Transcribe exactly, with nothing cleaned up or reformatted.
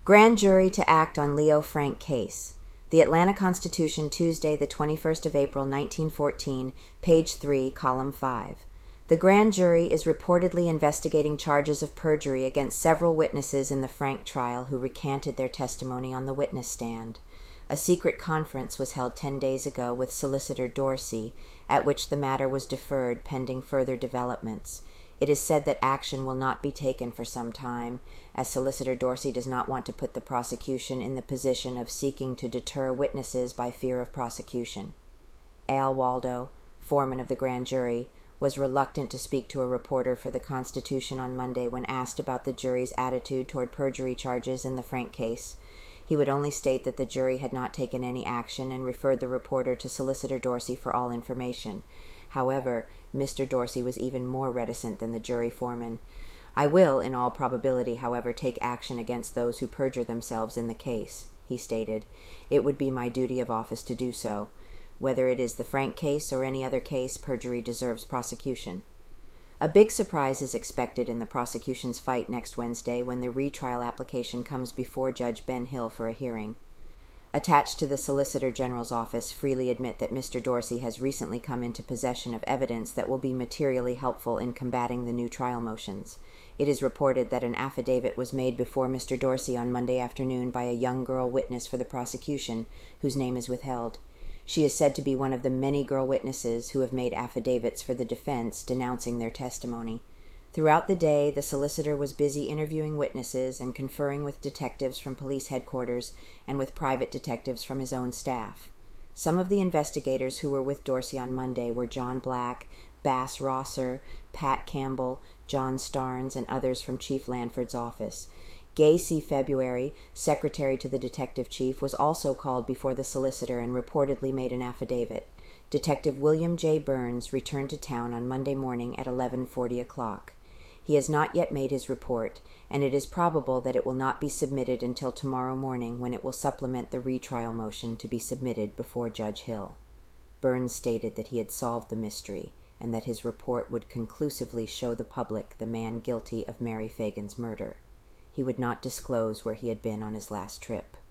Grand jury to act on Leo Frank case. The Atlanta Constitution, Tuesday, the twenty-first of April, nineteen fourteen, page three, column five. The grand jury is reportedly investigating charges of perjury against several witnesses in the Frank trial who recanted their testimony on the witness stand. A secret conference was held ten days ago with Solicitor Dorsey, at which the matter was deferred pending further developments. It is said that action will not be taken for some time, as Solicitor Dorsey does not want to put the prosecution in the position of seeking to deter witnesses by fear of prosecution. Al Waldo, foreman of the grand jury, was reluctant to speak to a reporter for the Constitution on Monday when asked about the jury's attitude toward perjury charges in the Frank case. He would only state that the jury had not taken any action and referred the reporter to Solicitor Dorsey for all information. However, Mister Dorsey was even more reticent than the jury foreman. "I will, in all probability, however, take action against those who perjure themselves in the case," he stated. "It would be my duty of office to do so. Whether it is the Frank case or any other case, perjury deserves prosecution." A big surprise is expected in the prosecution's fight next Wednesday when the retrial application comes before Judge Ben Hill for a hearing. Attached to the Solicitor General's office freely admit that Mister Dorsey has recently come into possession of evidence that will be materially helpful in combating the new trial motions. It is reported that an affidavit was made before Mister Dorsey on Monday afternoon by a young girl witness for the prosecution, whose name is withheld. She is said to be one of the many girl witnesses who have made affidavits for the defense denouncing their testimony. Throughout the day, the solicitor was busy interviewing witnesses and conferring with detectives from police headquarters and with private detectives from his own staff. Some of the investigators who were with Dorsey on Monday were John Black, Bass Rosser, Pat Campbell, John Starnes, and others from Chief Lanford's office. Gay C. February, secretary to the detective chief, was also called before the solicitor and reportedly made an affidavit. Detective William J. Burns returned to town on Monday morning at eleven forty o'clock. He has not yet made his report, and it is probable that it will not be submitted until tomorrow morning, when it will supplement the retrial motion to be submitted before Judge Hill. Burns stated that he had solved the mystery, and that his report would conclusively show the public the man guilty of Mary Fagan's murder. He would not disclose where he had been on his last trip.